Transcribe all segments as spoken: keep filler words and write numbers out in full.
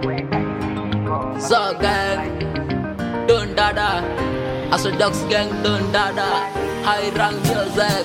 So gang, dun dada. As a dogs gang, dun dada. High rank music.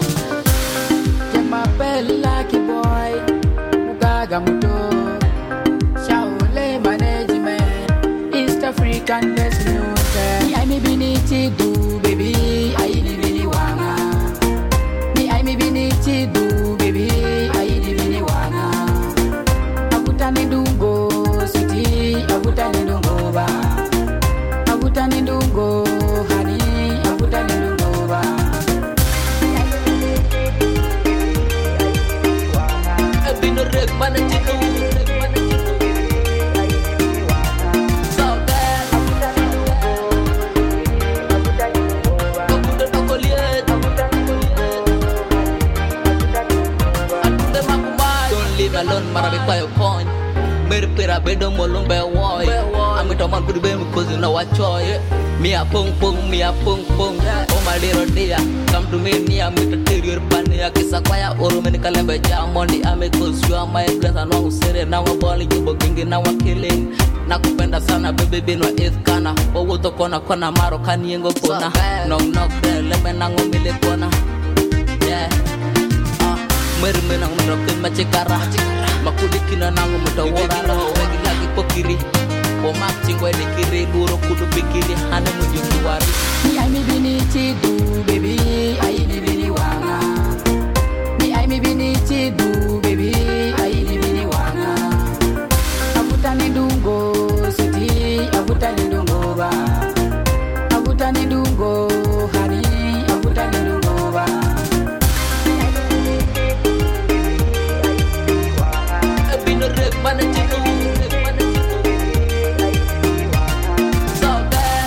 Jema lucky boy, Mugaga Muto. Shaole management, East African best music. I may be need to do, baby. I really wanna. Me, I may be need to do, baby. I really wanna. Abutani dungo city, abutani dungo ba. Abutani dungo honey, abutani dungo ba. I've been a wreck, man, and you know. Alone, marabi kwa yo coin. Mere pera bedo molumbe woy. I'm to man could be because you know what choy. Me a pung pung, me a pung pung. Oh my little dear, come to me near me to tell your pania. Kisa kwaya oro meni kalembe jam on the ame cause you are my bless and one sere. Now I'm balling you booking now I'm killing. Nakupenda sana baby bino is kana. Owo to kona kona maro kaniengo kona. Knock knock there, leme nango mile kona. Yeah. Merme nang mendrokin macekara makudikina nangu mutawara wegi lagi pokiri omak cingwe dikiri luro kudu pikiri hane mujuki wari. Me I may be need to do, baby. I really wanna. Me I may be need to do, baby. I really wanna. Abutani dungo city, abutani dungo ba. Abutani dungo honey, abutani dungo ba. Man, and you know. So bad.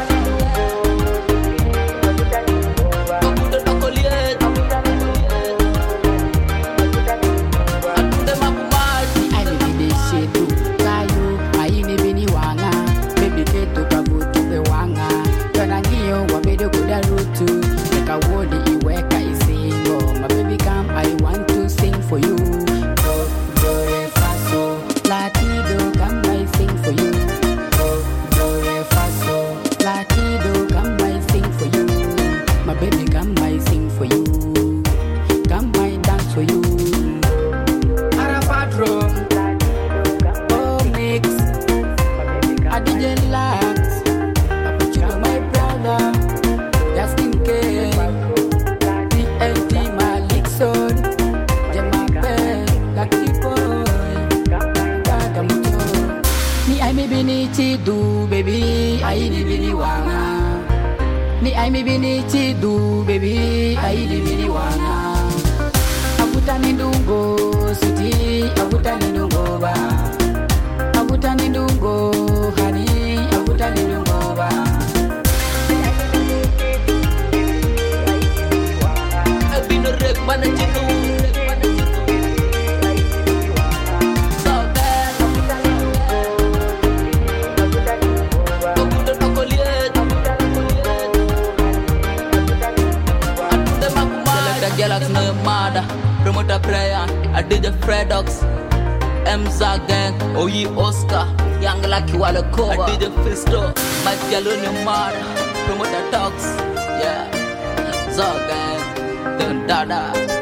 I may be the shit too. Kayo, I may be ni wanga. Baby, get to Kabu to the wanga. Yanangio, wabedo kuda rutu. Make a word, you work, I sing. Oh, my baby, come, I want to sing for you. Latido, come I sing for you. Oh, do re fa so. Latido, come I sing for you. My baby, come I sing for you. Come I dance for you. Arafadro, oh mix. I D J Lax, I put you on my brother. Justin K, D L T Malik Son, Jemape, Lucky Boy. Me I may be need to do, baby. I really wanna. Me I may be need to do, baby. I really wanna. Abutani dungo city, abutani dungo ba. Abutani dungo honey, abutani dungo ba. I've been a wreck, man, and you know. Galax no mada, promoter prayer, I did the Fredox, Mza gang, Oyi Oscar, Young Lucky Walla Cover, I did the Fisto, Mike Jaloni mada, promoter talks, yeah, Zog gang, Dun Dada.